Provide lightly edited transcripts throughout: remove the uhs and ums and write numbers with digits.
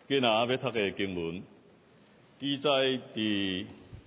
今仔要读的经文，记载伫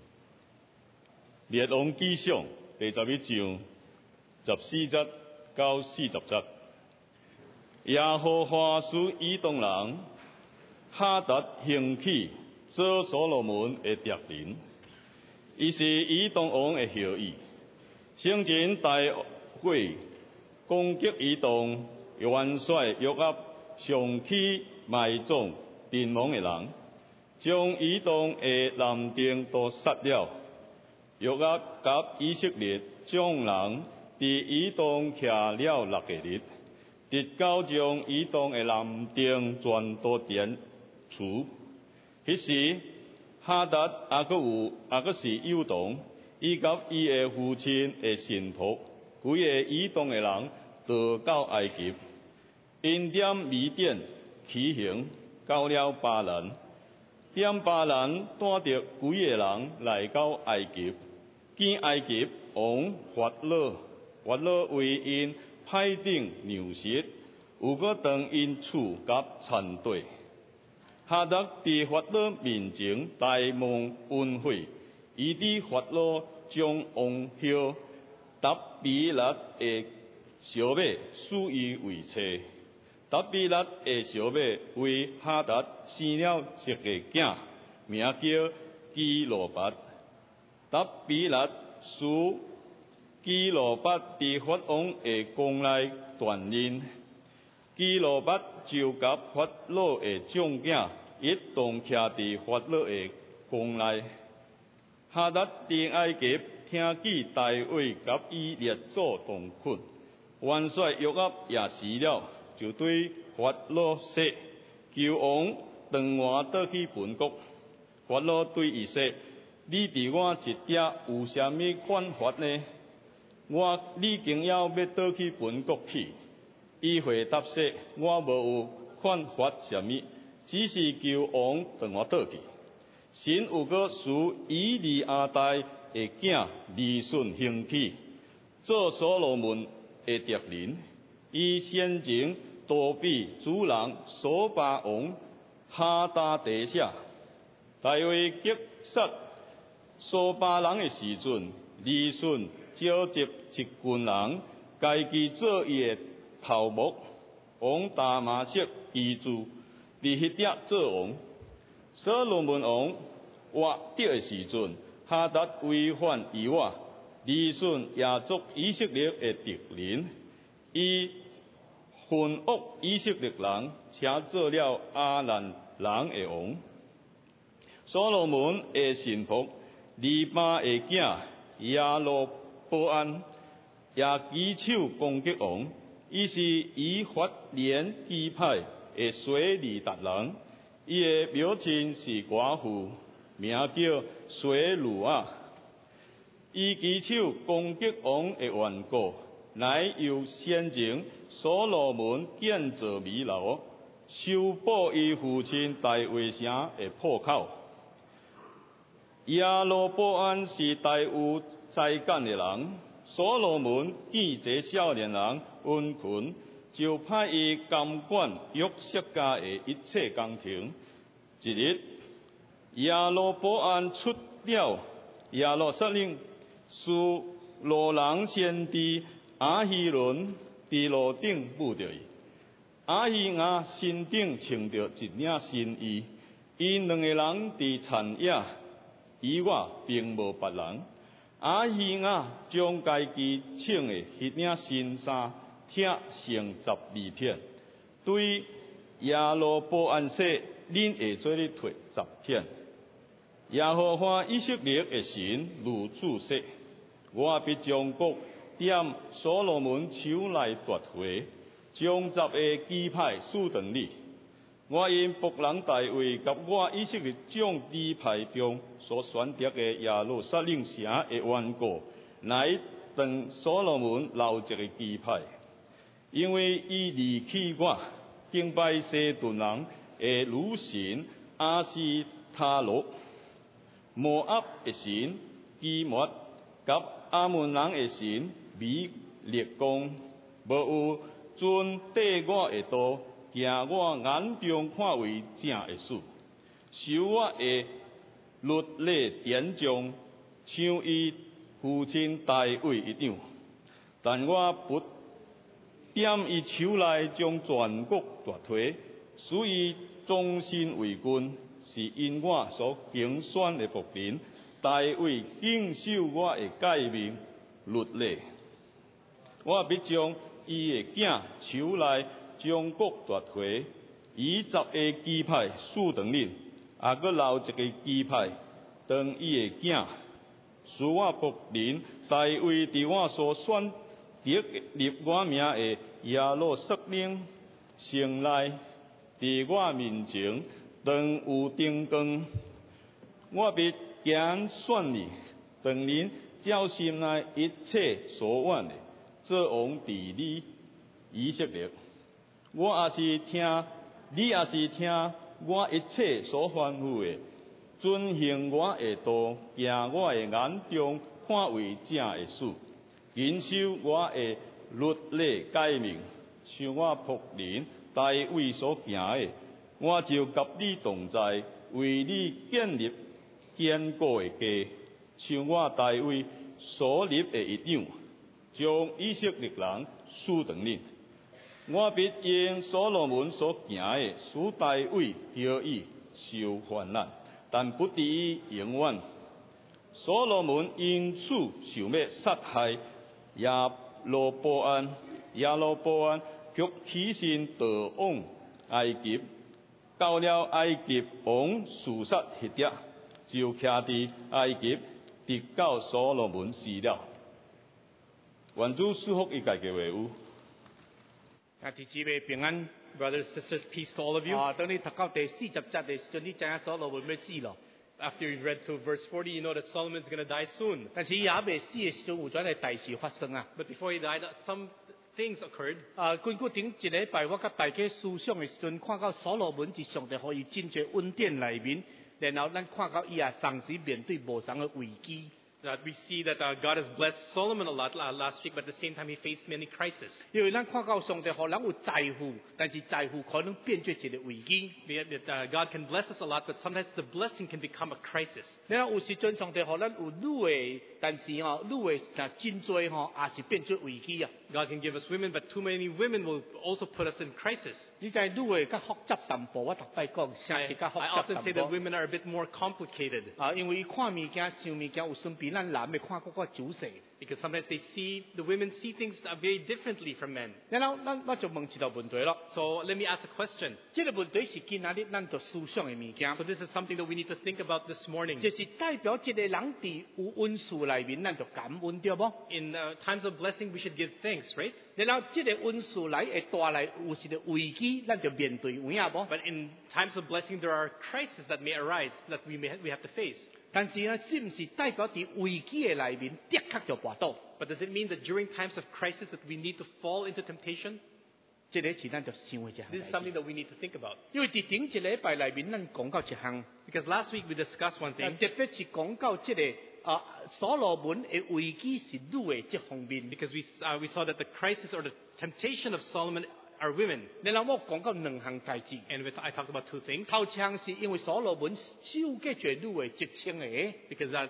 列王纪上第11章14节到40节。耶和华使以东人哈达兴起做所罗门的敌人，伊是以东王的后裔，先前大会攻击以东元帅约押上去埋葬阵亡的人，将以东的男丁都杀了。约押甲以色列众人伫以东徛了6个日，直到将以东的男丁全都点除。迄时哈达还佫是幼童，伊甲伊的父亲的臣仆，规个以东的人逃到埃及，因点米甸起行到了巴兰，点巴兰带着规个人来到埃及，见埃及王法老为因派定牛舌，有个当因厝甲残地。哈达伫法老面前大蒙恩惠，伊伫法老将王后达比勒的小妹赐伊为妻。达比勒的小妹为哈达生了一个囝，名叫基罗拔。达比勒使基罗拔伫法王的宫内锻炼，基罗拔就甲法老的众囝一同徛伫法老的宫内。哈达伫埃及听见大卫甲伊列祖同困，元帅约押也死了，就对法老说：“求王长我倒去本国。”法老对伊说：“你伫我一家有啥物管法呢？你经要倒去本国去。”伊回答说：“我无有管法啥物，只是求王长我倒去。”神有个使以利亚大的囝利顺兴起，做所罗门的敌人。伊先前躲避主人所巴王哈达底下，大卫击杀所巴人的时阵，利顺召集一群人，家己做伊的头目，王大马色居住伫迄遐做王。所罗门王活着的时阵，哈达违反伊我，利顺也作以色列的敌人，伊混恶以色列人，且做了阿兰人的王。所罗门的臣仆利巴的囝耶罗波安也举手攻击王，伊是以法莲支派的水利达人，伊的母亲是寡妇，名叫水鲁亚。伊举手攻击王的缘故，乃由先前所罗门建造米楼，修补伊父亲大卫城的破口。耶罗波安是大有才干的人，所罗门见这少年人温群，就派伊监管约瑟家的一切工程。一日，耶罗波安出了耶路撒冷，使路人先知亚希伦伫路顶舞着伊。亚希雅身顶穿着一领新衣，因两个人伫田野，以外并无别人。亚希雅将家己穿的迄领新衫拆成12片，对耶罗波安说：“恁会做你摕10片。”耶和华以色列的神如此说：“我必将国踮所罗门手内夺回，将10个支派赐长你。我因仆人大卫甲我以色列众支派中所选择的耶路撒冷城的缘故，乃当所罗门留一个支派，因为伊离弃我，敬拜西顿人的女神阿斯塔罗。摩押的神基摩，甲阿门人的神米列公，无有遵缀我的道， 行我眼中看为正的事，守我的律例典章，像伊父亲大卫一样。但我不点伊手内将全国夺摕，使伊忠心为君，是因我所竞选的仆人。大卫谨守我的诫命律例，我必将伊的囝手内将国夺摕，以10个支派赐长恁，也阁留1个支派当伊的囝，使我仆人大卫伫我所选得立我名的耶路撒冷城内，伫我面前当有灯光。我必拣选你，当恁照心内一切所愿的，做王治理以色列。你也是听我一切所吩咐的，遵行我的道，行我的眼中看为正的事，谨守我的律例诫命，像我仆人大卫所行的，我就甲你同在，为你建立坚固的家，像我大卫所立的一样，将以色列人赐长恁。我必因所罗门所行的，使大卫后裔受患难，但不至于永远。所罗门因此想要杀害亚罗波安，却起身逃往埃及，到了埃及王示撒迄地，就徛伫埃及，直到所罗门死了。愿主赐福伊家嘅话语。 弟姊妹平安 Brothers and sisters, peace to all of you. 當你讀到第40節嘅時候，你知影所羅門要死咯。 After you've read to verse 40, you know that Solomon's going to die soon. 但是也未死嘅時候，有咗嘅大事發生啊。 But before he died, some things occurred. 根據頂一禮拜，我甲大家思想嘅時陣，看到所羅門是上帝可以真濟恩典內面，然後咱看到伊也同時面對無常嘅危機。 That we see that God has blessed Solomon a lot last week, but at the same time he faced many crises. 因為咱看到上帝可能有財富，但是財富可能變做一個危機。 God can bless us a lot, but sometimes the blessing can become a crisis. 然後有時陣上帝可能有女嘅，但是女嘅真多也是變做危機啊。 God can give us women, but too many women will also put us in crisis. 你知女嘅較複雜淡薄，我逐擺講，城市較複 I 雜 often 淡 say that 薄。 women are a bit more complicated 因為伊看物件、想物件有順比咱男嘅看嗰個仔細。 because sometimes the women see things very differently from men. 然後我就問一道問題咯。 So let me ask a question. 這個問題是今仔日咱做思想嘅物件， So this is something that we need to think about this morning. 就是代表一個人佇有恩賜內面，咱就感恩對無？ In times of blessing, we should give thanks, right? 然後這個恩賜來會帶來有時嘅危機，咱就面對有影無？ But in times of blessing, there are crises that may arise that we have to face. 但是呢，是唔是代表伫危機嘅內面，的確就跌倒？ But does it mean that during times of crisis that we need to fall into temptation? 這個是咱就想嘅一項 This is 代 something 志。 that we need to think about. 因為伫頂一禮拜內面，咱講到一項， Because last week we discussed one 特 thing. 別是講到這個所羅門嘅危機是女嘅這方面。 Because we saw that the crisis or the temptation of Solomon are women. 然後我講到兩項代志。 And I talked about two things. 頭一項是因為所羅門手過絕女嘅職稱嘅。 Because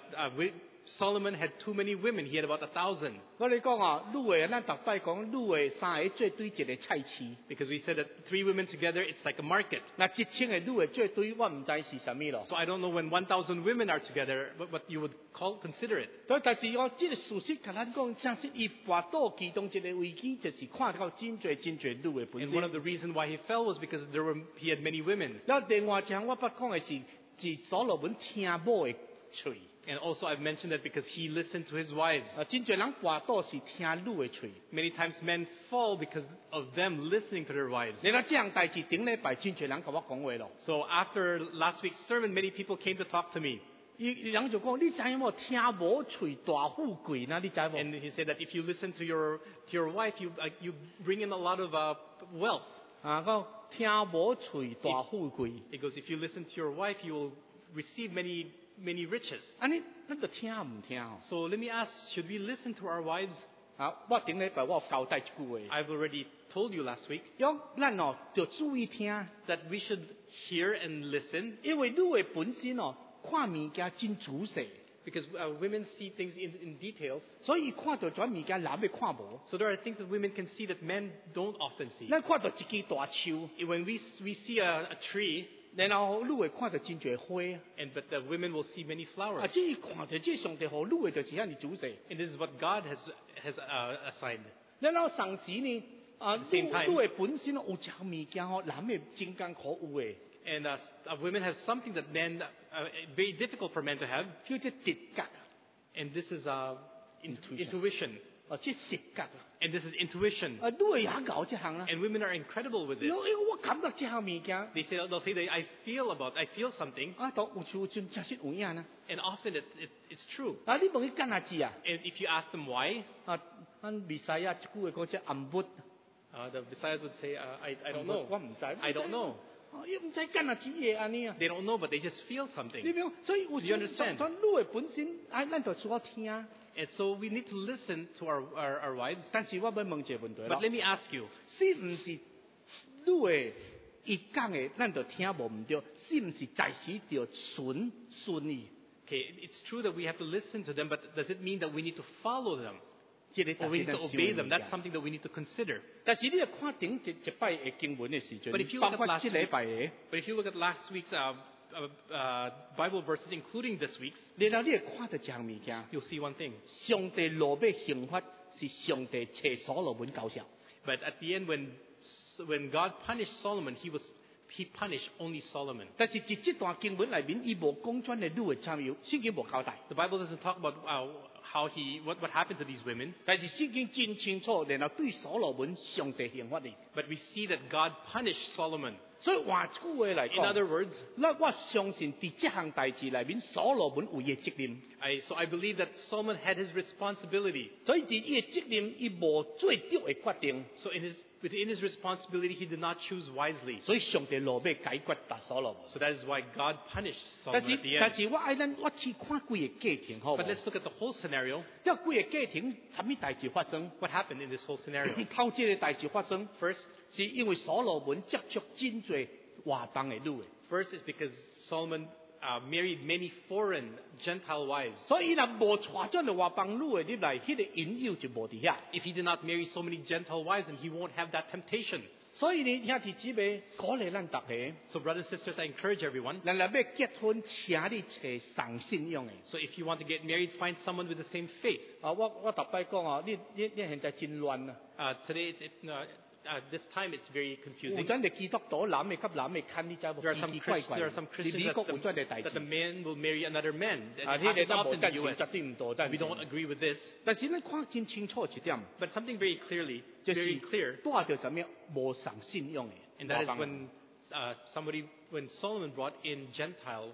Solomon had too many women. He had about 1,000. 我哋講女嘅，咱逐擺講女嘅三個做對一個菜市。 Because we said that 3 women together, it's like a market. 嗱，職稱嘅女嘅做對，我唔知是啥物咯。 So I don't know when 1,000 women are together, what you would consider it. 但是我這個事實甲咱講，像是伊跋倒其中一個危機，就是看到真濟女嘅本 And one of 身。 the reasons why he fell was because he had many women. 然後另外一項我捌講嘅是所羅門聽某嘅喙。 And also I've mentioned that because he listened to his wives. 真濟人跋倒是聽女嘅喙。 Many times men fall because of them listening to their wives. 你睇這項代志，頂禮拜真濟人甲我講話咯。 So after last week's sermon, many people came to talk to me. 人就講：你知無聽無喙大富貴呢？你知無？ And he said that if you listen to your wife, you bring in a lot of wealth. 講聽無喙大富貴。 He goes, if you listen to your wife, you will receive many riches. 安尼，咱就聽唔聽？ So let me ask, should we listen to our wives? 我頂禮拜我有交代一句話， I've already told you last week 講咱哦就注意聽， that we should hear and listen 因為女嘅本身哦看物件真仔細， because women see things in details. 所以看到咗物件男嘅看無。 So there are things that women can see that men don't often see. 咱看到一支大樹， When we see a tree, 然後女嘅看到真濟花， but the women will see many 啊， flowers. 即係看到即上帝好女嘅就是遐尼仔細。 And this is what God has assigned. 然後上時呢，啊，女 Same time. 嘅本身有一項物件吼，男嘅真艱苦有嘅， And women have something that men, very difficult for men to have. 叫做直覺， And this is Intuition. intuition. 啊，即係直覺啊， And this is intuition. 啊，女嘅也搞這項啦。 And women are incredible with this. 我感覺這項物件， They'll say that I feel something. 啊，都有真實有影啦。 And often it's true. 啊，你問佢幹下字啊？ And if you ask them why, 啊，咱彌賽亞一句話講即暗筆， the Messiahs would say, I don't 我 know. 唔知， I don't know. 伊唔知幹下字嘢安尼啊。 They don't know, but they just feel 你 something. 明？所以有 You understand? 從女嘅本身，啊，咱就需要聽。 And so we need to listen to our wives. 但是我要問一個問題 But 咯， let me ask you, 是唔是女嘅伊講嘅，咱就聽無唔對？是唔是在時就順意？ okay, it's true that we have to listen to them, but does it mean that we need to follow them? 即個 Or we need to 大家 obey 都 them? 想 That's something that we need to consider. 但是你要看頂一擺嘅經文嘅時 But if 陣， you 包 look 括 at last 即禮拜嘅， But if you look at last week's Bible verses, including this week's, 然後你會看到一項物件， you'll see one thing. 上帝落尾刑罰是上帝找所羅門搞笑。 But at the end, when God punished Solomon, he punished only Solomon. 但是喺這段經文裏面，伊無講專嘅女嘅參與，聖經無交代。 The Bible doesn't talk about what happened to these women, 但是聖經真清楚，然後對所羅門上帝刑罰你。 but we see that God punished Solomon. 所以換句話嚟 In other 講， words, 我相信喺這項代志裏面，所羅門有伊嘅責任。 so I believe that Solomon had his responsibility. 所以喺伊嘅責任，伊無最對嘅決定。 So within his responsibility, he did not choose wisely. 所以上帝落尾解決達所羅門。 So that is why God punished 但 Solomon 是 at the 但 end. 是我去看幾個家庭，好唔 But 好？ let's look at the whole scenario. 這幾個家庭，什麼代志發生？ What happened in this whole scenario? 頭這個代志發生， First, 是因為所羅門接觸真濟外邦嘅女嘅。 First is because Solomon married many foreign Gentile wives. 所以若無帶咗嚟外邦女嘅入嚟，迄個引誘就無伫遐。 If he did not marry so many Gentile wives, then he won't have that temptation. 所以呢，兄弟姊妹，鼓勵咱逐個， So brothers and sisters, I encourage everyone. 咱若要結婚，請你找上信仰嘅。 So if you want to get married, find someone with the same faith. 啊，我逐擺講啊，你現在真亂啊！ Today, this time it's very 有 confusing. 陣嘅基督徒男嘅及男嘅近，你知無？ There are some 奇奇怪怪。 Christians 你美國有陣嘅代 that 志 the，man will marry another man. That 啊， it 呢個 happens 真無 often 贊 in 成， the US. 絕對唔多贊 We don't 成。 agree with this. 但是咱看真清楚一點， But something very clearly, 就是 very clear, 帶着什麼無上信仰嘅。 and that is when Solomon brought in Gentile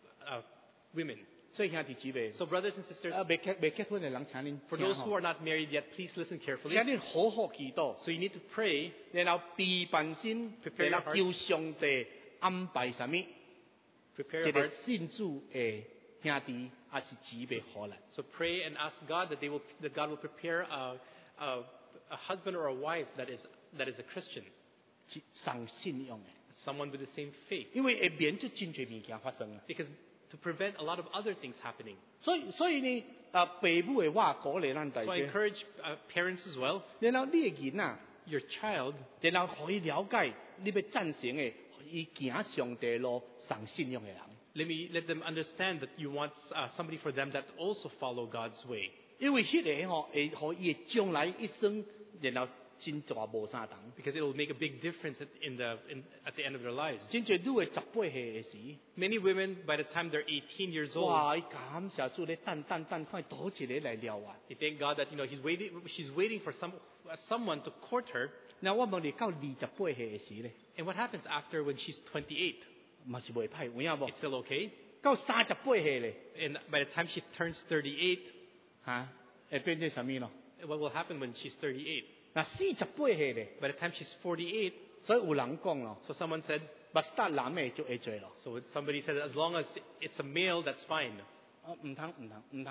women. 所以兄弟姊妹， So brothers and sisters, 未結婚嘅人，請恁 for 聽 those 好 who are not married yet, please listen 請 carefully. 恁好好祈禱， So you need to pray, 然後備辦心， Prepare 然 your 後 heart. 叫上帝安排什麼， prepare 一 your 個 heart. 信主嘅兄弟，還是姊妹可能。 So pray and ask God that God will prepare a husband or a wife that is a Christian, 上信仰嘅， someone with the same faith, 因為會免咗真濟物件發生啊。 because to prevent a lot of other things happening. 所以呢，父母嘅話鼓勵咱大 So I 家， encourage parents as well. 然後你嘅囡啊， Your child, 然後可以了解你要贊成嘅，伊行上帝路上信仰嘅人。 let them understand that you want somebody for them that also follow God's way. 因為迄個會互伊嘅將來一生，然後真大無相同。 Because it will make a big difference at the end of their lives. 真濟女嘅18歲嘅時， Many women, by the time they're 18 years old, 哇！伊感謝主咧，等，看倒一個來了啊！ they thank God that she's waiting for someone to court her. 那我問你到28歲嘅時咧， And what happens after when she's 28? 嘛是袂歹，有影無 It's？still okay. 到30歲嘅咧， And by the time she turns 38, 嚇，會變成什麼咯？ what will happen when she's 38? 嗱40歲嘅咧， By the time she's 48, 所以有人講咯， so someone said, 目star男嘅就會做咯。 so somebody said, as long as it's a male, that's fine. 唔通，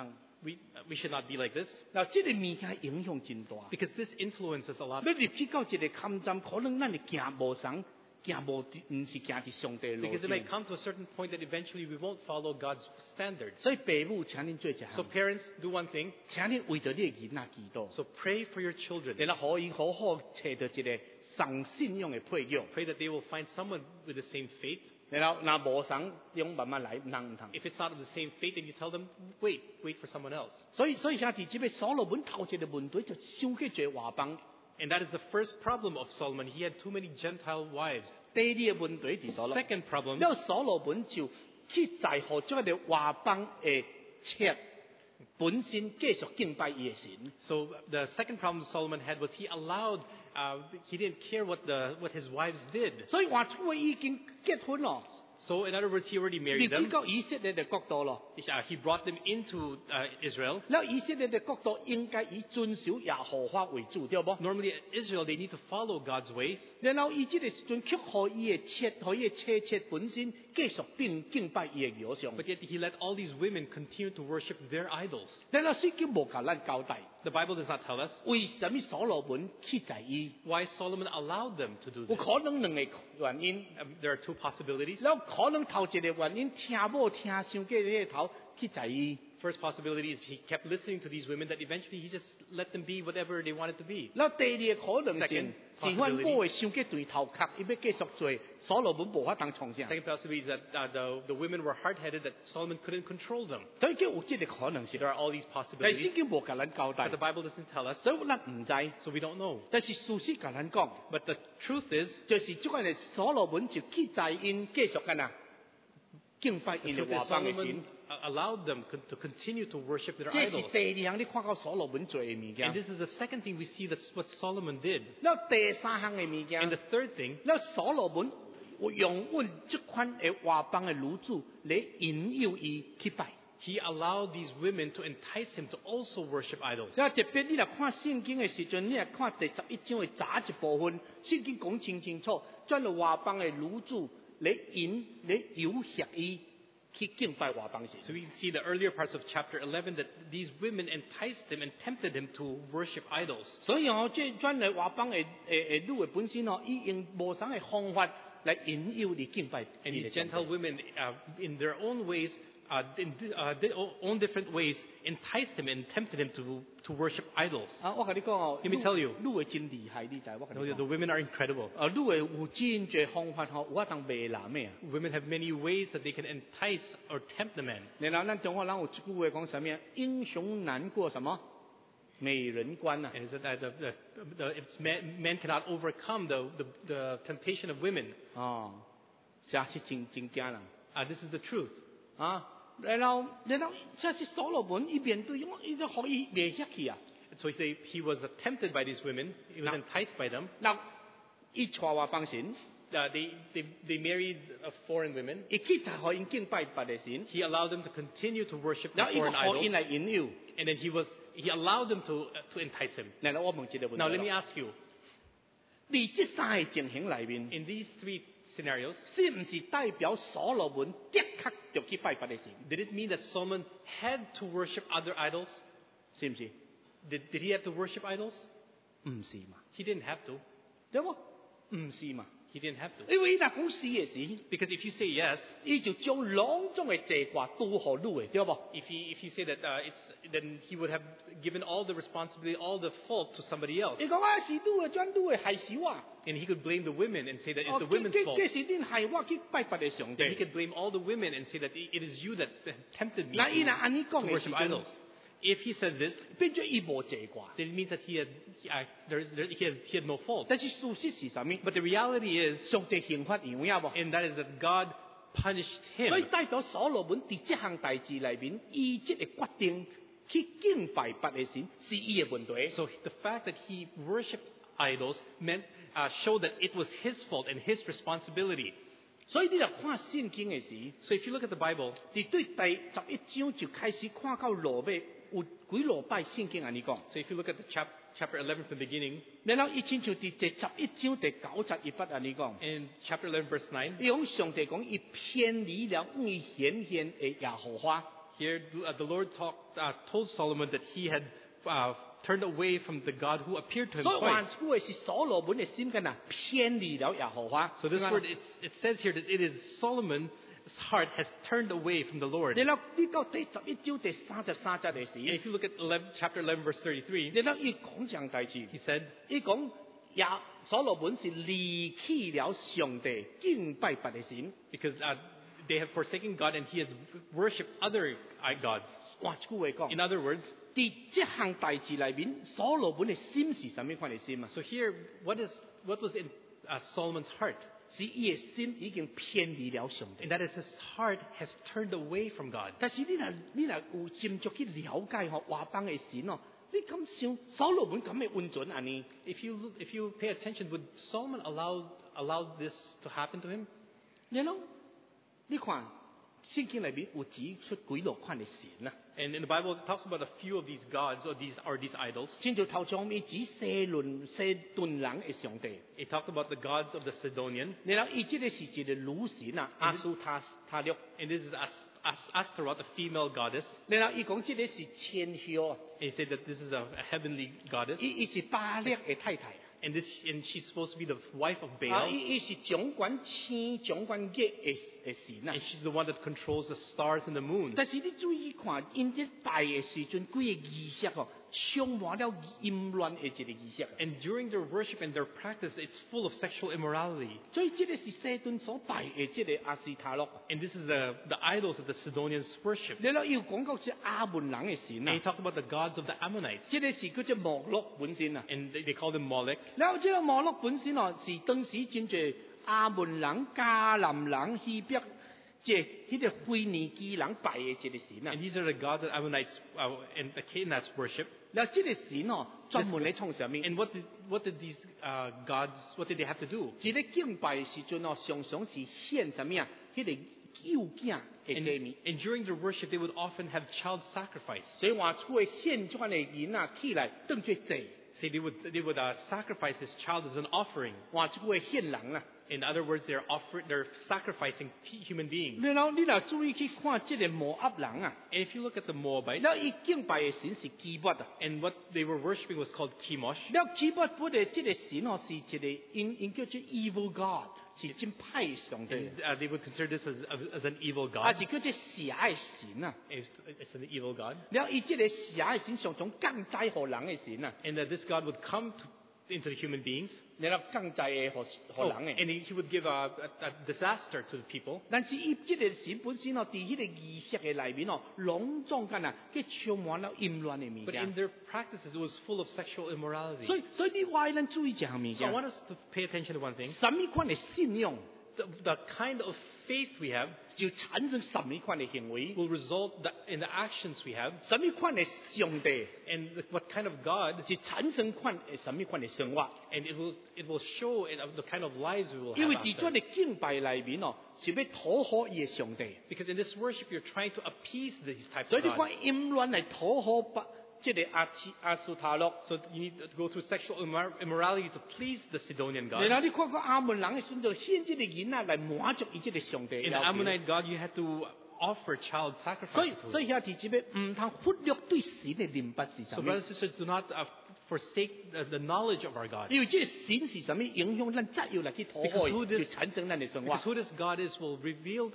we should not be like this 嗱，即個物件影響真大。 because this influences a lot. 你入去到一個坎站，可能咱會行無上，行無唔是行伫上帝的路 Because it may 徑。 come to a certain point that eventually we won't follow God's standards. 所以父母請恁做一項 So，parents, do one thing. 請恁為着你的囡仔祈禱， So pray for your children. 然後可以好好找到一個上信仰的配偶， Pray that they will find someone with the same faith. 然後若無上，用慢慢來，唔通。 If it's not of the same faith, then you tell them, wait for someone else. 所以兄弟姊妹，所羅門頭一個問題就想起做外邦。 And that is the first problem of Solomon. He had too many Gentile wives. 第二個問題係到咯， Second problem, 然後所羅門就去在乎將個外邦嘅妾本身繼續敬拜伊嘅神。 so the second problem Solomon had was he didn't care what his wives did. 所以話出已經結婚咯， So in other words, he already 你 married 比 them. 較以色列嘅角度咯。 He brought them into Israel. 然後以色列嘅角度應該以遵守耶和華為主，對冇？ Normally in Israel, they need to follow God's ways. 然後以這個時陣卻可以嘅妾，可以嘅妾本身繼續並敬拜伊嘅偶像。 But yet he let all these women continue to worship their idols. 然後聖經無甲咱交代， The Bible does not tell us 為什麼所羅門去在意？ why Solomon allowed them to do 有 this. 可能兩個原因。 There are two possibilities. 然後可能頭一個原因，聽某聽上過呢個頭去在意。 First possibility is he kept listening to these women that eventually he just let them be whatever they wanted to be. 然後第二個可能性 Second 是阮某嘅上過對頭殼，伊要繼續做，所羅門無法當從上， Second possibility is that the women were hard-headed, that Solomon couldn't control them. 所以叫有這個可能性。 There are all these 但係 possibilities, 聖經無甲咱交代 but the，Bible doesn't tell us, 所以咱唔知。 so we don't know. 但是事實甲咱講， But the truth is, 就是即個嘅所羅門就去在因繼續干啊敬拜 the 因嘅 truth 外 is 邦嘅神。 Solomon allowed them to continue to worship their 這是 idols. 第二項你看到所羅門做嘅物 And 件。 this is the second thing we see that's what Solomon did. 然後第三項嘅物 And 件 the，third thing, 然後所羅門用阮即款嘅外邦嘅女子嚟引誘伊去拜。 he allowed these women to entice him to also worship idols. 所以特別你若看聖經嘅時陣，你若看第11章嘅早一部分，聖經講清清楚，將個外邦嘅女子嚟誘脅伊去敬拜外邦神。 So we see the earlier parts of chapter 11 that these women enticed him and tempted him to worship idols. 所以即專嚟外邦嘅女嘅本身伊用無相嘅方法嚟引誘你敬拜。 And these Gentile women, in their own ways, their own different ways, enticed him and tempted him to worship idols. 我跟你講哦 Let me tell you. 女嘅真厲害，你知我跟你 The 講。 women are incredible. 女嘅有真濟方法有法當賣男嘅。 Women have many ways that they can entice or tempt the men. 然後咱中國人有一句話講什麼？英雄難過什麼？美人關啊！ And is that if men cannot overcome the temptation of women. 哦，這是真驚人。 This is the truth. 啊，然後這是所羅門伊面對，伊都可以袂遐去啊。 So he was tempted by these women. He was enticed by them. 嗱，伊娶外邦神， They married foreign women. 伊去就可以敬拜別嘅神， He allowed them to continue to worship the 然後伊 foreign 可以 idols. 嚟引誘。 And then he allowed them to entice him. 然後我問一個問 Now let 題 me 咯， ask you, 你這三個情形裏面， in these three scenarios, 是唔是代表所羅門的確就去拜別嘅神？ did it mean that Solomon had to worship other idols? 是唔是？ Did he have to worship idols? 唔是嘛？ He didn't have to. 對冇？唔是嘛？ He didn't have to. 因為伊若講是嘅時， Because if you say yes, 伊就將兩種嘅罪過都互女嘅，對冇？ if you say that then he would have given all the responsibility, all the fault to somebody else. 伊講啊，是女嘅，轉女嘅害死我。 And he could blame the women and say that it's 哦， the women's 這 fault. 這是恁害我去拜別嘅上 Then he 帝。 could blame all the women and say that it is you that tempted me 那伊若安尼 to 講嘅時 worship 陣， idols. If he says this, 變咗伊無罪過。 then it means that he had no fault. 但是事實是啥物？ But the reality is, 上帝刑罰有影無？ and that is that God punished 所以 him. 帶到所羅門佇這項代志裏面，伊即個決定去敬拜別嘅神，是伊嘅問題。 So the fact that he worshipped idols showed that it was his fault and his responsibility. 所以你若看聖經嘅時， So if you look at the Bible, 伫對第11章就開始看到落尾有幾落擺聖經安尼講。 so if you look at the chapter 11 from the beginning, 然後伊親像伫第11章第91節安尼講。 in chapter 11 verse 9, 伊講上帝講伊偏離了伊顯現嘅耶和華。 Here, the Lord told Solomon that he had turned away from the God who appeared to him 所以換 twice. 句話是所羅門嘅心緊啊偏離了耶和華。 So this word, it says here that it is Solomon's heart has turned away from the Lord. 然後呢個第11章第33節嘅 And 時， if you look at chapter 11, verse 33, 然後佢講這樣大字， he said, 佢講也所羅門是離棄了上帝，敬拜別嘅神。 because they have forsaken God and he has worshipped other gods. 換句話講 In，other words, 喺這項大字裏面，所羅門嘅心是什麼款嘅心啊？ so here, what was in Solomon's heart? 是佢嘅心已經偏離了上帝 And。that is his heart has turned away from God. 但是你若有斟酌去了解華邦嘅神哦，你敢想所羅門咁嘅溫準安尼？ If you pay attention, would Solomon allow this to happen to him? 然後你看聖經裏面有指出幾落款嘅神啊， And in the Bible, it talks about a few of these gods or these idols. 正如頭上面指西頓人嘅上帝， It talked about the gods of the Sidonian, 然後伊即個是一個女神啊，阿蘇他略， and this is Astaroth, a female goddess. 然後伊講即個是千曉啊， And he said that this is a heavenly goddess, 伊是巴力嘅太太。 and she's supposed to be the wife of 啊， Baal, 伊是掌管星、掌管月嘅神啊 and。she's the one that controls the stars and the moon. 但是你注意看，因啲拜嘅時陣，幾個儀式哦，充滿了淫亂嘅一個儀式啊。 And during their worship and their practice, it's full of sexual immorality. 所以這個是西頓所拜嘅即個亞斯塔洛。 And this is the idols that the Sidonians worship. 你又講到即亞門人嘅神 And he 啊， talked about the gods of the Ammonites, 即個是叫做摩洛本身啊。 and they call them Molech. 然後即個摩洛本身哦，是當時真係亞門人、迦南人、希伯即係迄個腓尼基人拜嘅一個神啊 And。these are the gods that Ammonites and the Canaanites worship. 然後即個神哦，專門嚟創什麼？ And what did these gods, what did they have to do? 一個敬拜嘅時陣哦，常常是獻什麼啊？迄個幼囝嘅祭物。 And during their worship, they would often have child sacrifice. 所以話出去獻這款嘅人啊，起來當作祭， See, they would sacrifice this child as an offering. 話出去獻人啊。 In other words, they're sacrificing human beings. 然後你若注意去看這個摩押人啊， And if you look at the Moabites, 然後伊敬拜嘅神是基拔啊。 and what they were worshiping was called Chemosh. 然後基拔本嚟這個神哦，是一個因叫做 evil god，是真歹嘅上帝， And they would consider this as an evil 啊 god. 是叫做邪嘅神啊。 It's an evil god. 然後伊這個邪嘅神常常降災予人嘅神啊， And that this god would come into the human beings. 然後降災嘅予人嘅。 And he would give a disaster to the people. 但是伊即個神本身哦，喺迄個儀式嘅裏面哦，隆重間啊，佢充滿了淫亂嘅物 But 件 in。their practices, it was full of sexual immorality. 所以你話咱注意一項物 So I 件， want us to pay attention to one thing. 什麼款嘅信仰 The kind of faith we have 就產生什麼款嘅行為， will result in the actions we have, 什麼款嘅上帝 and what kind of God, 就產生什麼款嘅生活。 and it will show in the kind of lives we will 因 have 為喺 after. 咗你敬拜裏面哦，是要討好伊嘅上帝， Because in this worship, you're trying to appease these types 所以 of 你 gods. 看淫亂係討好不即係亞斯塔洛。 So you need to go through sexual immorality to please the Sidonian 然 god. 後你看個亞門人嘅選擇獻這個人啊嚟滿足伊這個上帝。 In the Ammonite god, you had to offer child 所 sacrifice 以 to 所 him. 以遐弟姊妹唔通忽略對神嘅認識是 So 什麼 brothers and sisters, do not forsake the knowledge of our God. 因為這個神是什麼影響咱再要嚟去討好 Because who 佢，就 this- 產生咱嘅生活 Because。who this God is will reveal,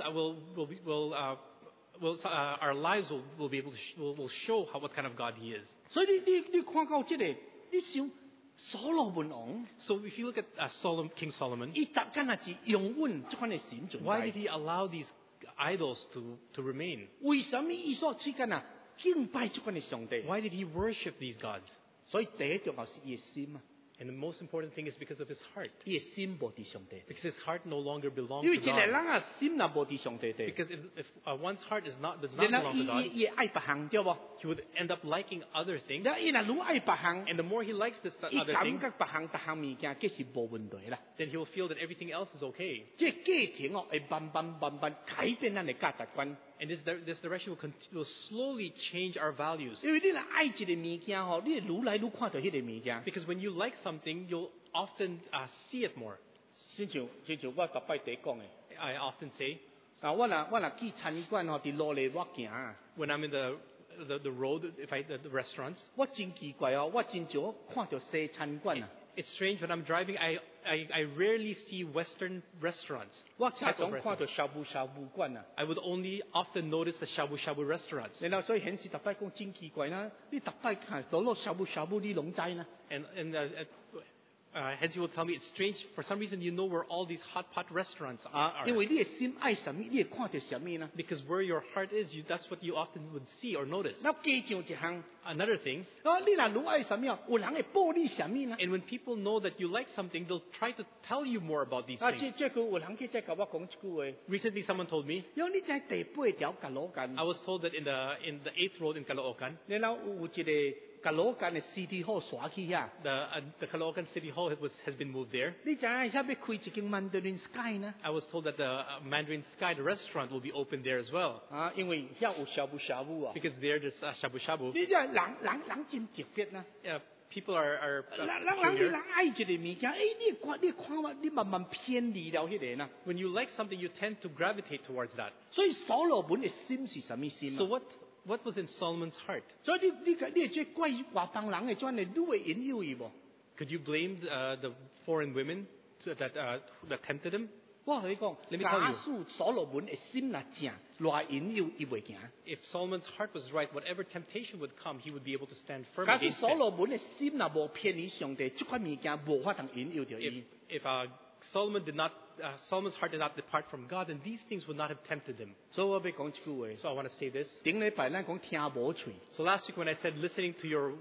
our lives will be able to will show what kind of God He is. 所以你看到這個，你想所羅門王， So if you look at King Solomon, 伊逐間係是擁穩這款嘅神存 why did 在。 he allow these idols to remain? 為什麼伊所出間啊敬拜這款嘅上帝？ Why did he worship these gods? 所以第一重要是伊嘅心啊， And the most important thing is because of his heart. 伊嘅心無佇上帝。 Because his heart no longer belongs 因為 to 一個人 God. 啊心若無佇上帝地， Because if one's heart does not 然 belong 後 to God, 伊愛別項對無？ he would end up liking other things. 然後伊若愈愛別項， And the more he likes this 伊 other 感 thing, 覺別項物件佢是無問題啦。 then he will feel that everything else is okay. 即係家庭哦，會慢慢改變咱嘅價值觀。 And this direction will slowly change our values. 因為你若愛一個物件吼，你會愈來愈看到迄個物件。 Because when you like something, you'll often see it more. 親像我逐擺地講嘅， I often say, 啊，我若去餐館吼，伫路裡我行啊， When I'm in the road, the restaurants, 我真奇怪哦，我真少看到西餐館啊。 it's strange when I'm driving. I rarely see Western restaurants. 我常 type of 常看 restaurants. 到shabu館啊， I would only often notice the shabu shabu restaurants. 然後所以顯示逐擺講真奇怪啦，你逐擺看到落shabu你攏知啦。 And Hensi will tell me it's strange. For some reason, you know where all these hot pot restaurants 啊， are. 因為你嘅心愛什麼，你會看到什麼啦。 Because where your heart is, that's what you often would see or notice. 那加上一項， Another thing, 啊，你若愈愛什麼，有人會報你什麼啦。 and when people know that you like something, they'll try to tell you more about these 啊， things. 這句有人去再甲我講一句話， Recently, someone told me, 因為你在第八條格羅間， I was told that in the 8th road in Caloocan, 然後有一個格羅間嘅 City Hall 刷起遐， the Caloocan City Hall has been moved there. 你知影遐要開一間 Mandarin Sky 呢？ I was told that the Mandarin Sky, the restaurant, will be opened there as well. 啊，因為遐有shabu啊。 Because there's shabu shabu. 你知人真特別啦。 People are 人 peculiar. 愛一個物件，你看我，你慢慢偏離了迄個啦。 When you like something, you tend to gravitate towards that. 所以所羅門嘅心是什麼心 So 啊？ what was in Solomon's heart? 所以你會做怪外邦人嘅專嚟，你會引誘伊無？ Could you blame the foreign women that tempted him? 我同你講， Let me tell 假 you. 使所羅門嘅心若正，來引誘伊袂行。 If Solomon's heart was right, whatever temptation would come, he would be able to stand firm 假使 against 所 it. 羅門嘅心若無偏離上帝，即款物件無法通引誘着伊。 If Solomon's heart did not depart from God, then these things would not have tempted him. 所以我要講一句話。 So I want to say this. 頂禮拜咱講聽無喙， So last week when I said listening to your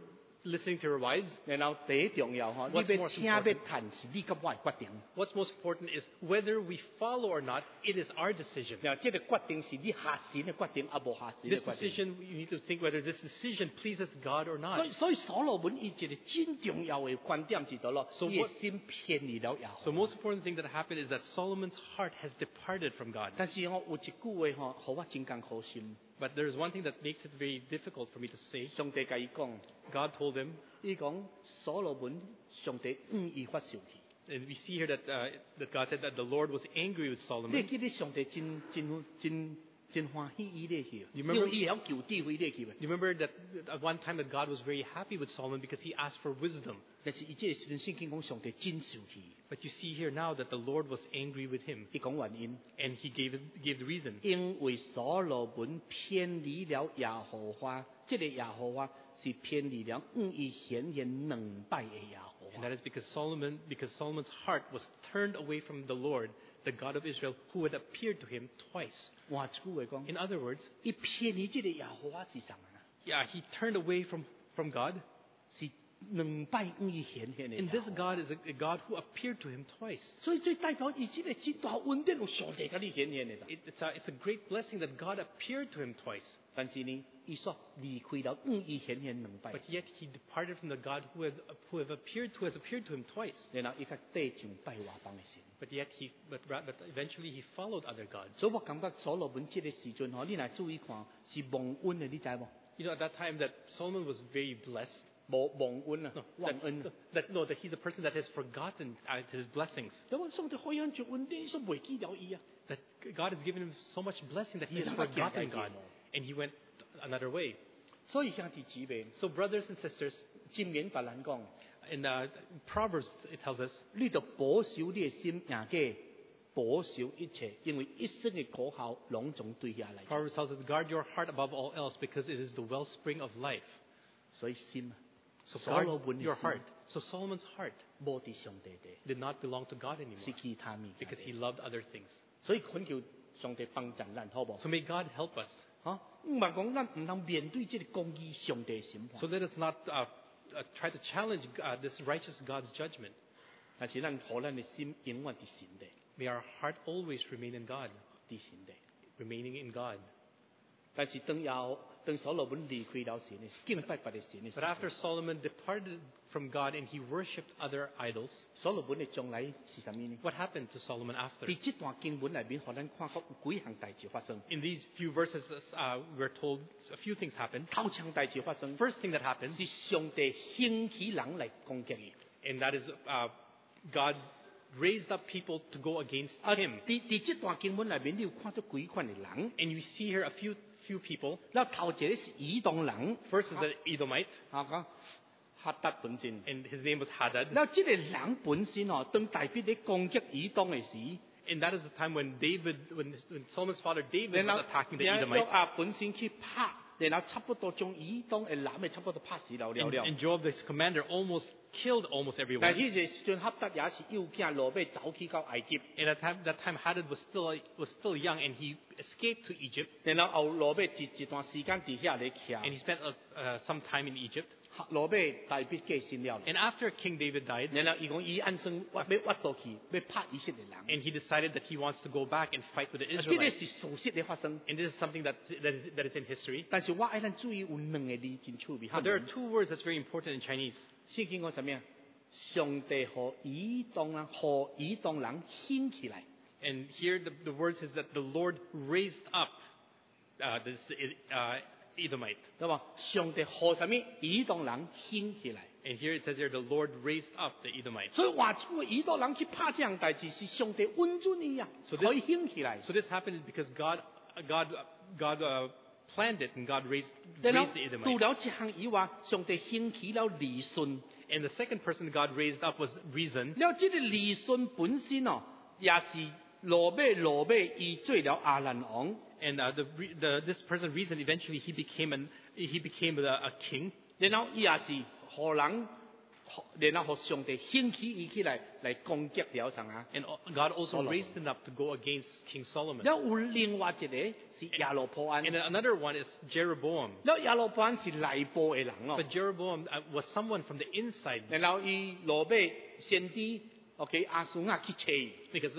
wives, 然後第一重要吼，你 What's 要 more 聽要談是你甲我嘅決定。 what's most important is whether we follow or not, it is our decision. 然後即個決定是你下神嘅決定，啊無下神嘅 This 決定。 decision, you need to think whether this decision pleases God or 所 not. 以所羅門伊一個真重要嘅觀點是到咯， So 伊嘅 what- 心偏離了耶和 So 華。 most important thing that happened is that Solomon's heart has departed from God. 但是吼有一句話吼，互我真艱苦心。 But there is one thing that makes it very difficult for me to say. 上帝甲伊講， God told him, 伊講所羅門上帝伊發生氣。 and we see here that God said that the Lord was angry with 你 Solomon. 記得上帝真歡喜伊咧去， You 因 remember- 為伊曉求智慧咧去。 You remember that at one time that God was very happy with Solomon because he asked for wisdom. 但是伊即個時陣聖經講上帝真生氣， But you see here now that the Lord was angry with him, 伊講原因， and he gave the reason. 因為所羅門偏離了耶和華，即個耶和華是偏離了伊顯現兩擺嘅耶和 And 華。 that is because Solomon's heart was turned away from the Lord, the God of Israel, who had appeared to him twice. 換一句話講， In other words, 伊偏離即個耶和華是啥物啊？ yeah, he turned away from God. 是兩擺伊顯現嘅耶 And 和 this 華。 God is a God who appeared to him twice. 所以最代表伊即個真大恩典，有上帝甲你顯現嘅。 It's a great blessing that God appeared to him twice. 但是呢，伊所離開了伊顯現兩擺， But yet he departed from the God who has appeared to him twice. 然後伊較對上拜外邦嘅神。 But eventually he followed other gods. 所以我感覺所羅門即個時陣吼，你來注意看是蒙恩嘅，你知無？ You know, at that time that Solomon was very blessed. 無蒙恩啊 No,， 忘恩。 that he's a person that has forgotten his blessings. 咁我上帝好樣做恩典，所袂記了伊啊。 That God has given him so much blessing that he has Yes, but yeah, forgotten I God. know. And he went another way. 所以兄弟姊妹， So brothers and sisters, 箴言別人講， in Proverbs it tells us, 你就保守你嘅心，也嘅保守一切，因為一生嘅果效攏總對下嚟。 Proverbs tells us, guard your heart above all else because it is the wellspring of life. 所以心 So 所羅 guard 門嘅 your 心 heart. So Solomon's heart 無佇上帝地， did not belong to God 是 anymore 其他物件 because he 地。 loved other things. 所以懇求上帝幫助咱，好無？ So may God help us. 嚇，唔係講咱唔通面對即個公義上帝嘅審 So 判， let us not try to challenge this righteous God's judgment. 但是咱互咱嘅心永遠佇神地， May our heart always remain in God, 佇神地。 remaining in God. 但是當所羅門離開了神嘅敬拜別嘅神嘅時 But 候， after Solomon departed from God and he worshipped other idols, 所羅門嘅將來是什麼呢？ what happened to Solomon after? 喺這段經文裏面，互咱看到有幾項代志發生。 In these few verses, we're told a few things happened. 頭場代志發生， First thing that happened, 是上帝興起人來攻擊伊。 and that is God raised up people to go against 喺 him. 這段經文裏面，你有看到幾款嘅人。 And you see here a few people. 嗱，頭一個是以東人， First is the Edomite, 講哈達本身。 and his name was Hadad. 嗱，這個人本身哦，當大衛咧攻擊以東嘅時， And that is the time when Solomon's father David 然 was 後 attacking the 約 Edomites. 亞本身去拍，然後差不多將以東嘅男嘅差不多拍死了 And Joab, the commander, almost killed almost 但 everyone. 係呢個時陣，哈達也是要驚羅俾走去到埃及， And at that time Hadad was still young, and he escaped to Egypt. 然後後羅俾一段時間喺遐嚟 And 徛， he spent some time in Egypt. 羅俾大衛繼承了。 And after King David died, 然後伊講伊安生要屈到去，要拍以色列人。 and he decided that he wants to go back and fight with the 呢個 Israelites. 是事實嘅發生。 And this is something that is in history. 但是我愛咱注意有兩個字真趣味。 But there are two words that's very important in Chinese. 聖經講什麼？上帝和以東人興起來。 And here the word says that the Lord raised up this Edomite. 對嘛？上帝和什麼？以東人興起來。 And here it says here the Lord raised up the Edomite. 所以話出個以東人去拍這樣代志，是上帝温準伊啊， So 可以興起來。 So this happened because God planned it, and God raised 然後 the 除 Edomite. 了這項以外，上帝興起了利順。 And the second person God raised up was Rezon. 了這個利順本身哦，也是羅馬伊做了亞蘭王。 And this person Rezon eventually he became a king. 然後伊也是何人，然後和上帝興起伊起來攻擊了上啊。 And God also Solomon. raised him up to go against King Solomon. 然後有另外一個是亞羅波安， And then another one is Jeroboam. 然後亞羅波安是內部嘅人哦。 But Jeroboam was someone from the inside, 然後伊羅馬先知，OK 亞蘇亞去找伊， because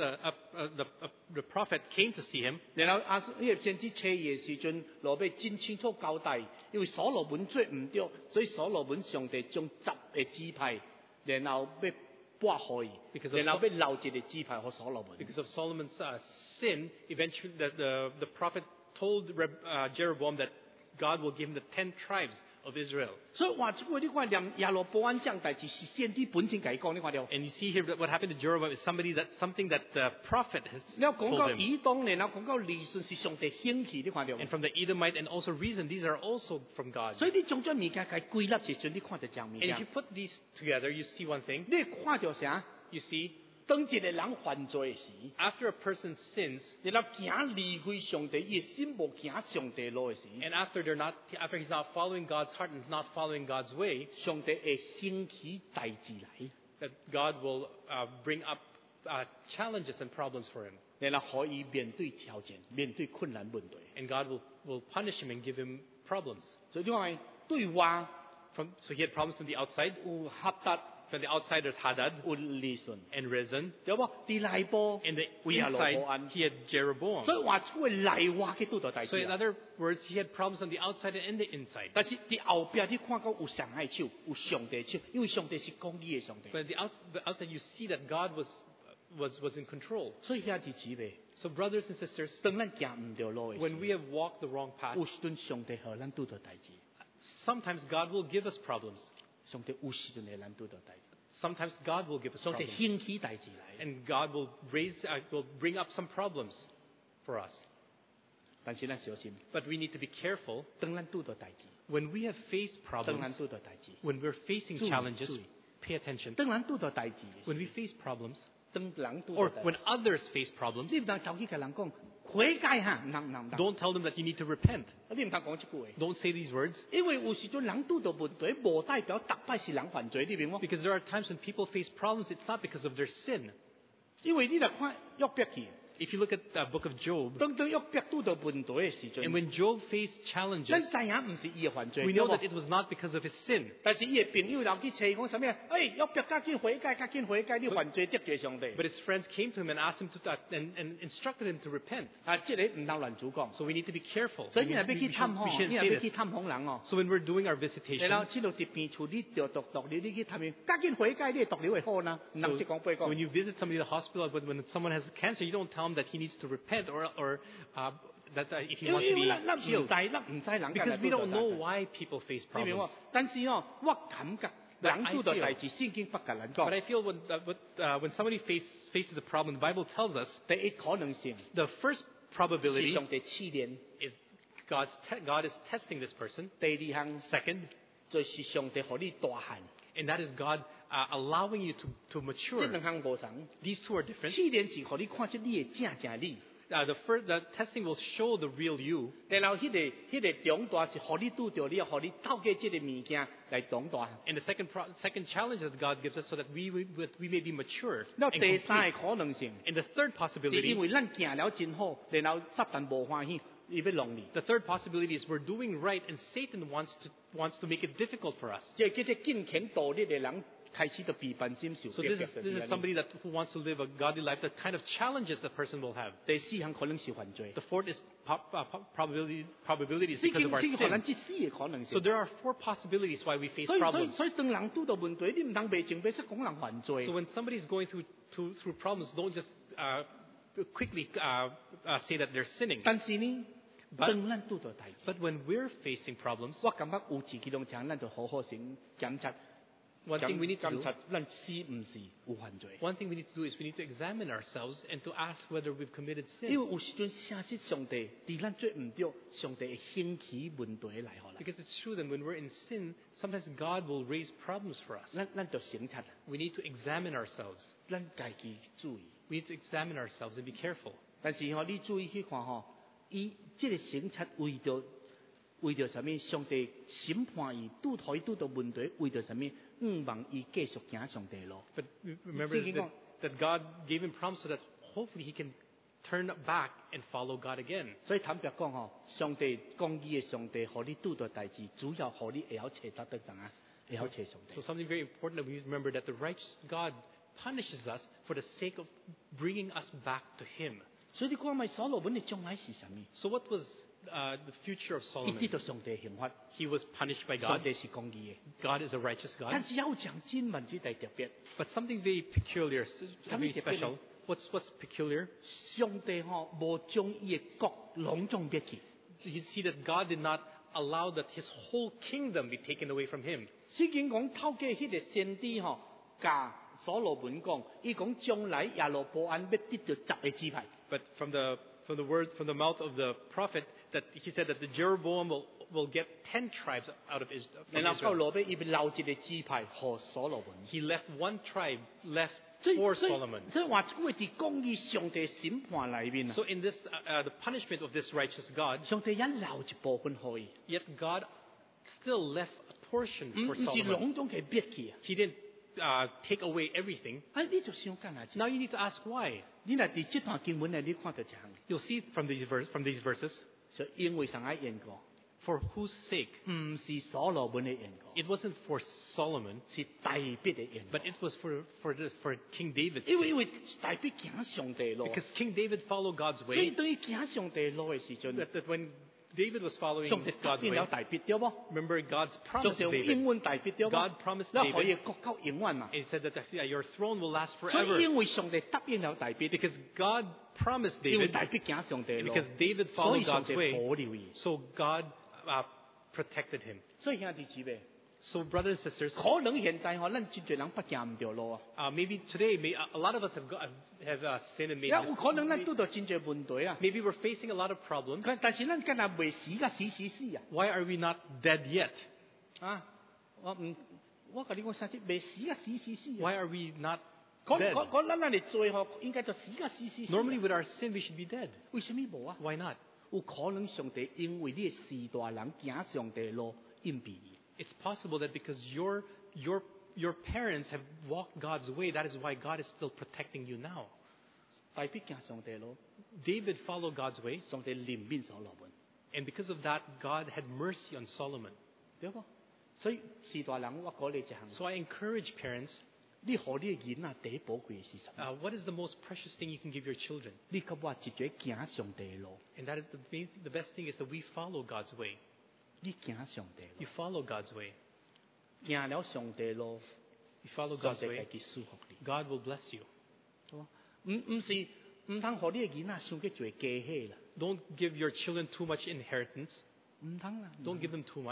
the prophet came to see him. 然後呢個先知找伊嘅時陣，羅馬真清楚交代，因為所羅門做唔對，所以所羅門上帝將10個支派，然後要撥開伊， Because of 然後要留一個支派給所羅門。 Because of Solomon's sin, eventually the prophet told Jeroboam that God will give him the 10 tribes of Israel. 所以話出個呢個念亞羅波安這樣代志是先知本身佢講，你看到？ And you see here that what happened to Jeroboam is something that the prophet has 你講 told 到 him. 以東，然後講到利順是上帝興起，你看到？ And from the Edomite and also Rezon, these are also from God. 所以你將咗物件佢歸納時陣，你看到這樣物 And if 件 you，put these together, you see one thing. 你看到啥？ You see, 當一個人犯罪時， after a person sins, 然後行離開上帝，伊心無行上帝路嘅時， and after he's not following God's heart and not following God's way, 上帝會興起代志來， that God will bring up challenges and problems for him. 然後可以面對挑戰、面對困難問題。 And God will punish him and give him problems. 所以你話對話 So he had problems from the outside. 有合達， From the outside there's Hadad 有利順， and Rezon. 對冇？啲內部 In the 有亞羅 inside, 波安， he had Jeroboam. 所以話出個內話嘅都度代 So 志 in 啊。 other words, he had problems on the outside and the inside. 但是啲後邊你看到有上帝手，有上帝手，因為上帝是公義嘅上帝， But the outside you see that God was in control. 所以兄弟姊妹， So brothers and sisters, 當咱行唔對路嘅 when we 時， have walked the wrong path, 有時陣上帝和咱拄到代志， sometimes God will give us problems. 上帝有時陣會咱拄到代志， Sometimes God will give us 上帝 problems. 興起代志來。 And God will bring up some problems for us. 但是咱小心， But we need to be careful 當咱拄到代志， when we have faced 當 problems, 咱拄到代志， when we're facing 注意， challenges, 注意。 pay attention. 當咱拄到代志， When we face problems, 當人拄 or 到代 when 志， others face problems, 你唔通走去甲人講悔改哈，唔通， don't tell them that you need to repent. 你唔通講這句話， Don't say these words. 因為有時陣人拄到問題，無代表逐擺是人犯罪，你明冇？ Because there are times when people face problems, it's not because of their sin. 因為你嚟看約伯記， If you look at the book of Job, 當約伯拄到問題嘅時 and 陣， when Job faced challenges, 咱知影唔是伊嘅犯罪， we 對 know 冇 that it was not because of his sin. 但是伊嘅朋友留去找伊講啥物？約伯加緊悔改，加緊悔改，你犯罪得罪上帝。 But his friends came to him and asked him to, and instructed him to repent. 啊，即個唔通亂主講。 So we need to be careful. 所以 We 你若要去 shouldn't- 探 we 訪， shouldn't 你若 say 要去 this. 探訪人哦。 So when we're doing our 然後 visitation, 知道特別處你着毒毒，你去探伊，加緊悔改，你毒瘤會好呢？唔 so, 通即講背 so when 講。 you visit somebody in the hospital, but when someone has cancer, you don't tell him that he needs to repent or that if he 因 wants 為 to 因為 be 咱唔 healed. 知，咱唔知人家 Because we don't know why people face 你明 problems. 喎？但是哦，我感覺 But 人 I 拄到 feel- 代志，聖經不甲人講 But。I feel when somebody faces a problem, the Bible tells us 第一可能性 the first 是 probability 上帝試煉， is God is testing this person. 第二項 Second, 就是上帝予你大漢。 and that is God allowing you to 這 mature. 兩項無同。 These two are different. 試煉是予你看出你嘅正你， The testing will show the real you. 然後迄個長大是予你拄到你，予你透過這個物件來長大。 And the second challenge that God gives us so that we may be mature. 那 and 第三 complete. 個可能性 And the third 是 possibility, 因為咱行了真好，然後撒旦無歡喜，伊要弄你。 the third possibility is we're doing right and Satan wants to make it difficult for us. 即係叫做敬虔道理嘅人開始就被笨心受 So 逼 this is somebody who wants to live a godly life that kind of challenges the person will have. 第四項可能是犯罪。 The fourth is probabilities 聖 because 經 of our 聖經可能 sin. 這四個可能 So 性。 there are 4 possibilities why we face 所以 problems. 當人拄到問題，你唔通未情未識講人犯罪 So。when somebody is going through problems, don't just quickly say that they're sinning. 但是呢， But- 當咱拄到代志， But when we're facing problems, 我感覺有志氣動場，咱就好好先檢查。 one thing we need to 檢 do 查咱是唔是有犯罪。 One thing we need to do is we need to examine ourselves and to ask whether we've committed 因 sin. 為有時陣誠實上帝，佇咱做唔對，上帝會興起問題來互咱。 Because it's true that when we're in sin, sometimes God will raise problems for us. 咱就省察， We need to examine ourselves. 咱家己注意。 We need to examine ourselves and be careful. 但是你注意去看伊即個省察為着什麼？上帝審判伊，拄到問題，為着什麼？望伊繼續行上帝路。 But remember Thinking that God gave him promise so that hopefully he can turn back and follow God again. 所以坦白講上帝公義嘅上帝，互你拄到代志，主要互你會曉找得怎啊？會曉找上帝 So。something very important that we remember that the righteous God punishes us for the sake of bringing us back to him. 所以你講咪所羅門嘅將來是什麼？ So what was the future of 伊得 Solomon? 到上帝刑罰， He was punished by 上 God. 帝是公義嘅。 God is a righteous God. 但是有講真文之大特別， But something very peculiar, something Something special. What's peculiar? 上帝無將伊嘅國攏總滅去。 You see that God did not allow that his whole kingdom be taken away from him. 聖經講透過迄個先知甲所羅門講，伊講將來耶羅波安要得到10個支派。 But from the words from the mouth of the prophet, that he said that the Jeroboam will get 10 tribes out of from 然後到 Israel. 落尾，伊要留一個支派予所羅門。 He left 1 tribe left 所以 for 所以 Solomon. 所以話，因為佇公義上帝審判裏面啊， So in this the punishment of this righteous God, 上帝一留一部分予伊， yet God still left a portion 唔 for 是 Solomon. 攏總嘅滅去啊！ He didn't take away everything. 你就想干哪？ Now you need to ask why. 你若佇這段經文內，你看到一項， You'll see from these verses, 就因為上愛緣故， for whose sake? 唔是所羅門嘅緣故， It wasn't for Solomon, 是大衛嘅緣故。 but it was for King David. 因為大衛行上帝路， Because King David followed God's 所以 way. 對於行上帝路嘅時陣， That when David was following 上帝答 God's 應 way, 了大衛對冇？ remember God's 就 promise 是 to 應 David. 允大衛對冇 God promised 那可以 David. 國到永遠嘛？ He said that your throne will last 所以 forever. 因為上帝答應了大衛， Because God promised 因為 David, 大衛行上帝路， because David 所以 followed 上 God's 帝 way, 保留伊。 so God protected him. 所以兄弟姊妹， So brothers and sisters, 可能現在咱真濟人不行唔條路啊， maybe today, a lot of us have sinned and made 有可能咱 mistakes. 拄到真濟問題啊。 Maybe we're facing a lot of problems. 但是咱今日未死噶死啊！ Why are we not dead yet? 啊，我甲你講啥子？未死啊死啊！ Why are we not 講 dead? 咱哋罪嗬，應該就死啊死！ Normally, with our sin, we should be dead. 為什麼無啊？ Why not? 有可能上帝因為你係時代人行上帝路隱蔽你。 It's possible that because your parents have walked God's way, that is why God is still protecting you now. 大衛行上帝路， David followed God's way, 上帝憐憫所羅門， and because of that, God had mercy on Solomon. 對冇？所以時代人我講你一項， So I encourage parents, 你何你嘅囡仔第一寶貴嘅是什麼？ what is the most precious thing you can give your children? 你給我一個行上帝路， And that is the best thing is that we follow God's way. 你行上帝 You 路， follow God's way. 行了上帝路， You follow 上 God's 帝 way. 家己祝福你。 God will bless you. 唔是唔通互你嘅囡仔想去做家伙啦， Don't give your children too much inheritance. 唔通啦。 Don't give them too much.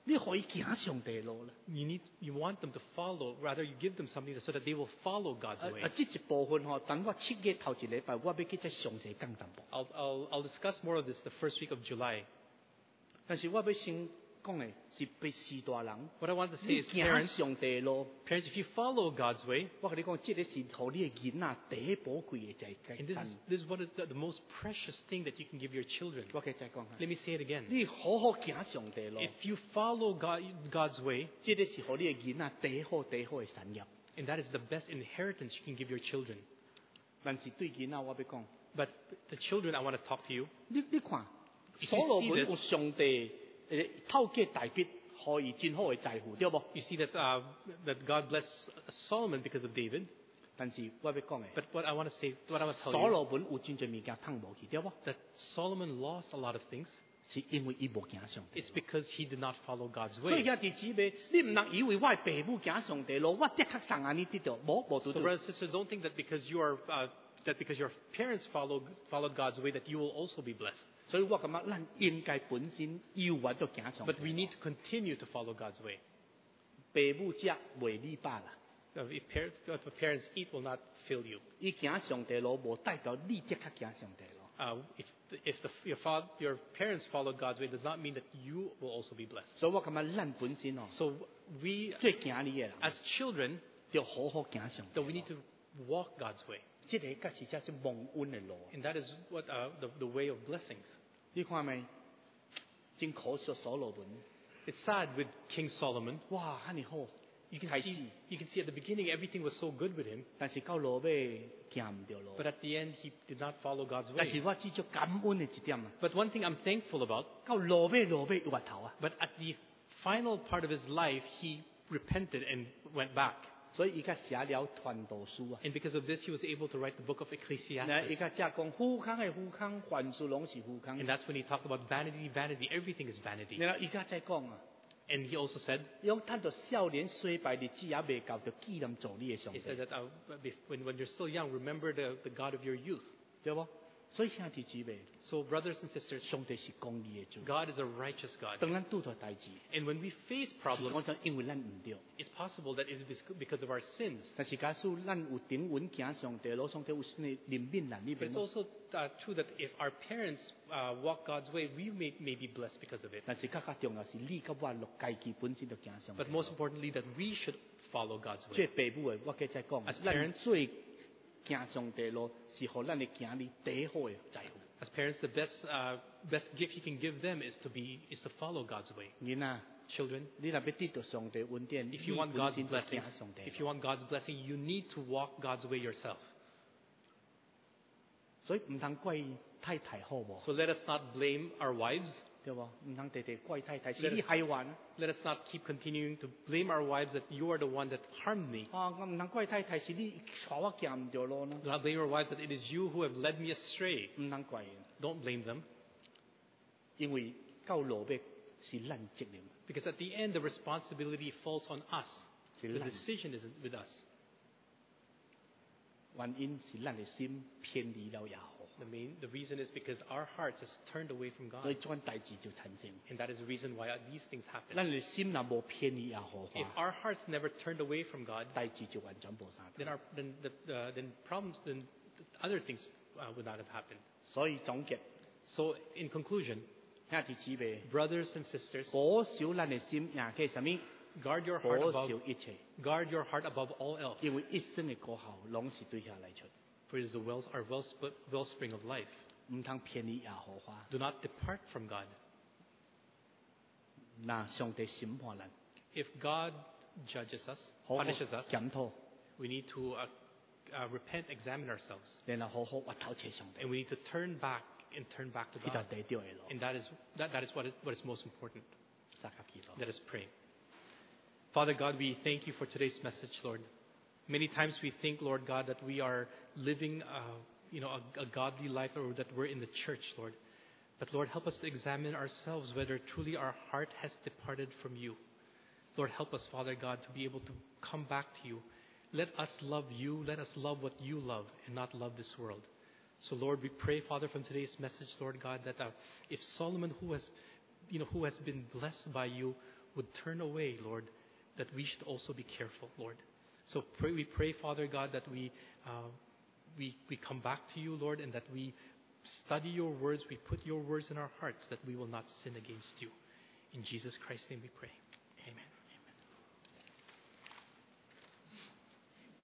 你可以行上帝路啦。 You want them to follow, rather you give them something so that they will follow God's way. 这一部分等我7月頭一禮拜，我要去再詳細講淡薄。 I'll discuss more of this the first week of July. 但是我要先講嘅是被士大人， What I want to say 你 is 行 parents, 上帝路。 parents, if you follow God's way, 我跟你講，這個是互你嘅囡仔第一寶貴嘅就係 and this is what is the most precious thing that you can give your children. 我嘅再講下， Let me say it again. 你好好行上帝路， If you follow God's way, 這個是互你嘅囡仔第一好嘅產業。 and that is the best inheritance you can give your children. 但是對囡仔我要講， But the children, I want to talk to you. 你看， If 所 you 羅 see 門 this- 有上帝透過大衛可以真好嘅財富，對不？ You see that God blessed Solomon because of David. 但是我要講嘅， But what I want to say, what I want to tell 所 you, 羅門有真濟物件碰無去，對不？ that Solomon lost a lot of things. 是因為伊無行上帝。 It's because he did not follow God's 所以 way. 兄弟姊妹，你唔能以為我係父母行上帝路，我的確上安尼得到，無 So 對對。 brothers and sisters, don't think that because your parents followed God's way that you will also be blessed. 所以我感覺咱應該本身要揾到行上帝 But we need to continue to follow God's way. 父母食袂你飽啦， If parents eat will not fill you. 伊行上帝路無代表你的確行上帝路。 Your parents followed God's way does not mean that you will also be blessed. 所以我感覺咱本身 So we, 最行你嘅人， as children, 要好好行上帝 that we 路 need to walk God's way. 這個才是只蒙恩嘅路。 And that is what the way of blessings. 你看未？真可惜所羅門， It's sad with King Solomon. 哇，遐尼好， You can 開始， see at the beginning everything was so good with him, 但是到落尾行唔到路 but。at the end he did not follow God's 但是 way. 我只足感恩嘅一點啊， But one thing I'm thankful about, 到落尾有滑頭啊， but at the final part of his life he repented and went back. 所以伊家寫了傳道書啊。 And because of this he was able to write the book of 那伊 Ecclesiastes. 家只講富康嘅富康，凡事攏是富康 And。that's when he talked about vanity, vanity, everything is vanity. 然後伊家再講啊， And he also said, 用趁到少年衰敗日子也未夠，就紀念做你嘅上 he 帝， said that when you're still young, remember the God of your youth. 對不？所以兄弟姊妹， So brothers and sisters, 上帝是公義嘅主。 God is a righteous God. 當咱拄到代志， And when we face 我 problems, 就因為咱唔對。 it's possible that it is because of our sins. 但是假使咱有頂穩行上帝路，上帝有憐憫咱呢 But 邊 it's。also true that if our parents walk God's way, we may be blessed because of it. 但是更加重要是你甲我落家己本身就行上帝 But most importantly, that we should follow God's 即 way. 係父母嘅，我繼續講， As 咱 parents- 最行上帝路是互咱嘅行你第一好嘅財富。 As parents, the best gift you can give them is to follow God's way. 囡仔， Children, 你若要得到上帝恩典， if you want 你本 God's 身就 blessings, 行上帝 if you want God's blessing, you need to walk God's way yourself. 所以唔通怪太太好無， So let us not blame our wives. 對無？唔通直直怪太太，是你害我。 Let us not keep continuing to blame our wives that you are the one that harmed me. 我唔通怪太太，是你帶我行唔到路呢？ Do not blame your wives that it is you who have led me astray. 唔通怪， Don't blame them. 因為到落尾是咱責任， Because at the end, the responsibility falls on us. 是 The 咱。 decision is with us. 原因是咱嘅心偏離了耶和華， The reason is because our hearts has turned away from 所以 God. 種代志就產生。 And that is the reason why these things happen. 咱嘅心若無偏離耶和 If 華， our hearts never turned away from God, 代志就完全無啥。 then problems, then other things would not have happened. 所以總結， So in conclusion, 兄弟姊妹， brothers and sisters, 保守咱嘅心，也係什麼？ guard your heart 保 above 守一切， guard your heart above all else, 因為一生嘅果效，攏是對下嚟出， for it is our wellspring of life. 唔通偏離耶和華。 Do not depart from God. 那上帝審判咱， If God judges us, 好好 punishes us, 檢討， we need to repent, examine ourselves, 然後好好挖頭切上帝， and we need to turn back to 呢度 God. 第對嘅路。 And that is what is most important. 撒卡祈禱。 Let us pray. Father God, we thank you for today's message, Lord. Many times we think, Lord God, that we are living, a godly life, or that we're in the church, Lord. But Lord, help us to examine ourselves whether truly our heart has departed from you. Lord, help us, Father God, to be able to come back to you. Let us love you. Let us love what you love and not love this world. So, Lord, we pray, Father, from today's message, Lord God, that if Solomon, who has been blessed by you, would turn away, Lord, that we should also be careful, Lord. So we pray, Father God, that we come back to you, Lord, and that we study your words, we put your words in our hearts, that we will not sin against you. In Jesus Christ's name we pray.